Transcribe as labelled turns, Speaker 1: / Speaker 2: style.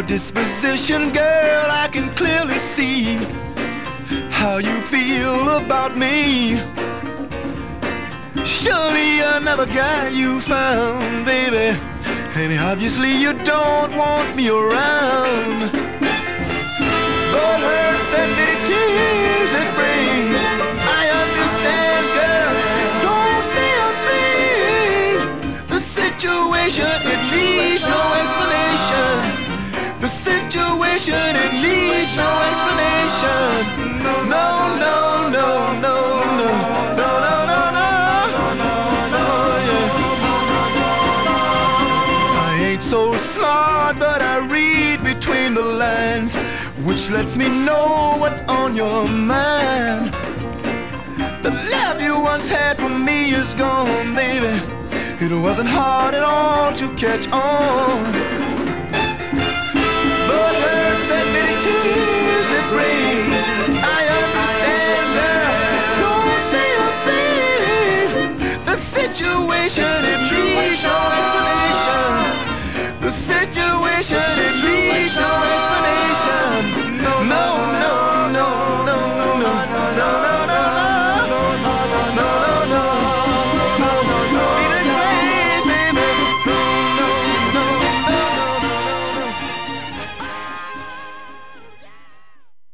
Speaker 1: disposition, girl, I can clearly see how you feel about me. Surely another guy you found, baby, and obviously you don't want me around. But hurts and bitter tears it brings, I understand, girl, don't say a thing. The situation, it needs no explanation. The situation, it needs no explanation. No, no, no, no, no, no, no, no, no, no, yeah. I ain't so smart, but I read between the lines, which lets me know what's on your mind. The love you once had for me is gone, baby. It wasn't hard at all to catch on. But hurts and bitter tears it brings, I understand, girl, don't say a thing. The situation, it needs no explanation. The situation, it needs no